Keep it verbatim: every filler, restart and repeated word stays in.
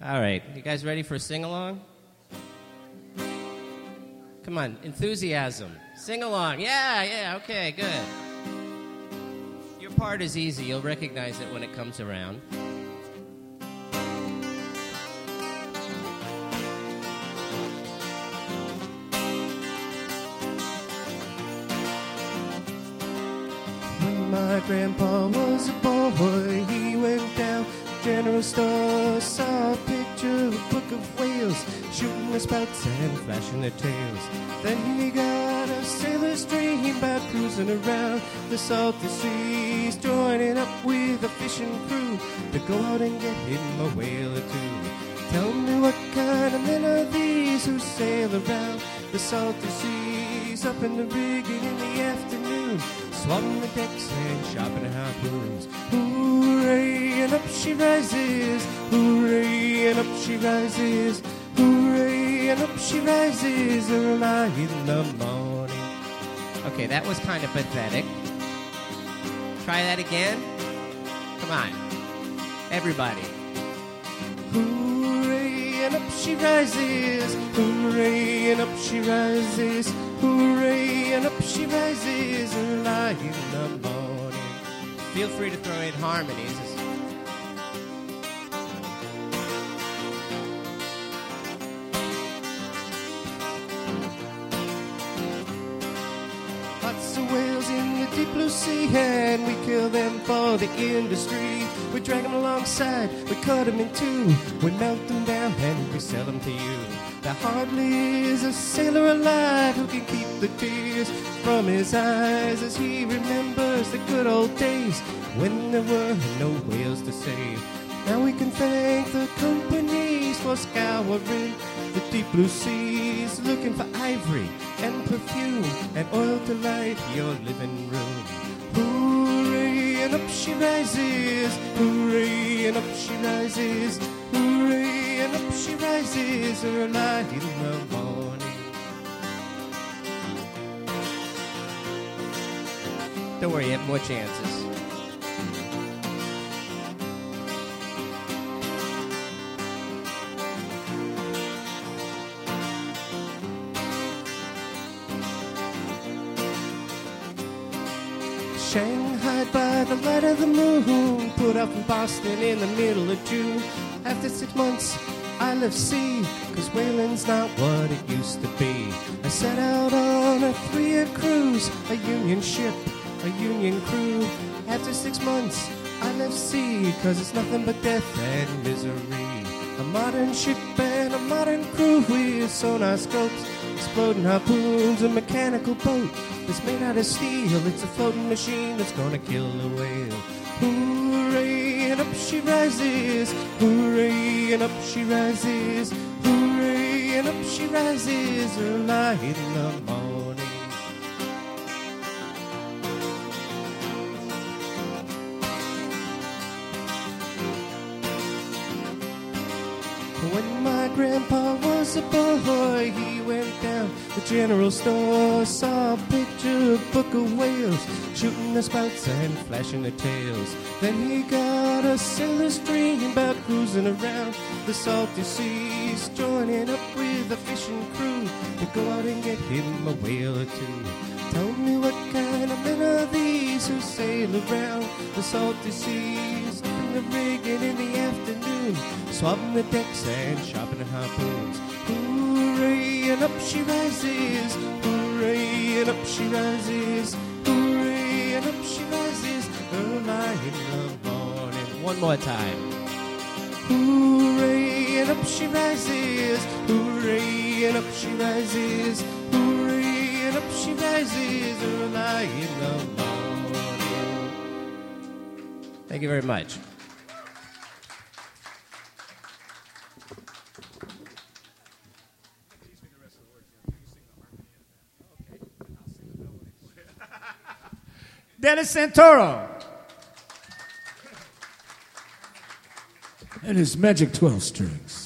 All right, you guys ready for a sing-along? Come on, enthusiasm. Sing along. Yeah, yeah, okay, good. Your part is easy. You'll recognize it when it comes around. When my grandpa was a boy, he went down to the general store, saw a picture of a book of whales, shooting their spouts and flashing their tails. Then he got a sailor's dream about cruising around the salty seas, joining up with a fishing crew to go out and get him a whale or two. Tell me what kind of men are these who sail around the salty seas, up in the rigging in the afternoon, swabbing the decks and sharpening harpoons. Hooray, and up she rises, hooray, and up she rises, hooray, and up she rises early in the morning. Okay, that was kind of pathetic. Try that again. Come on. Everybody. Hooray, and up she rises, hooray, and up she rises, hooray, and up she rises early in the morning. Feel free to throw in harmonies. Lots of whales in the deep blue sea, and we kill them for the industry. We drag them alongside, we cut them in two, we melt them down and we sell them to you. There hardly is a sailor alive who can keep the tears from his eyes as he remembers the good old days when there were no whales to save. Now we can thank the companies for scouring the deep blue seas, looking for ivory and perfume and oil to light your living room. Hooray, and up she rises, hooray, and up she rises, hooray, and up she rises early in the morning. Don't worry, you have more chances. Shanghai by the light of the moon, put up in Boston in the middle of June. After six months, I left sea, cause whaling's not what it used to be. I set out on a three-year cruise, a Union ship, a Union crew. After six months, I left sea, cause it's nothing but death and misery. A modern ship and a modern crew with sonar scopes, exploding harpoons, a mechanical boat that's made out of steel. It's a floating machine that's gonna kill a whale. Hooray, and up she rises, hooray, and up she rises, hooray, and up she rises early in the morning. When my grandpa was a boy, he went down the general store, saw a picture, a book of whales, shooting their spouts and flashing their tails. Then he got a sailor's dream about cruising around the salty seas, joining up with a fishing crew to go out and get him a whale or two. Tell me what kind of men are these who sail around the salty seas, in the rigging in the afternoon, swabbing the decks and sharpening harpoons. Hooray, and up she rises, hooray, and up she rises, hooray, and up she rises early in the morning. One more time. Hooray, and up she rises, hooray, and up she rises, hooray, and up she rises early in the morning. Thank you very much. Dennis Santoro. And his magic twelve strings.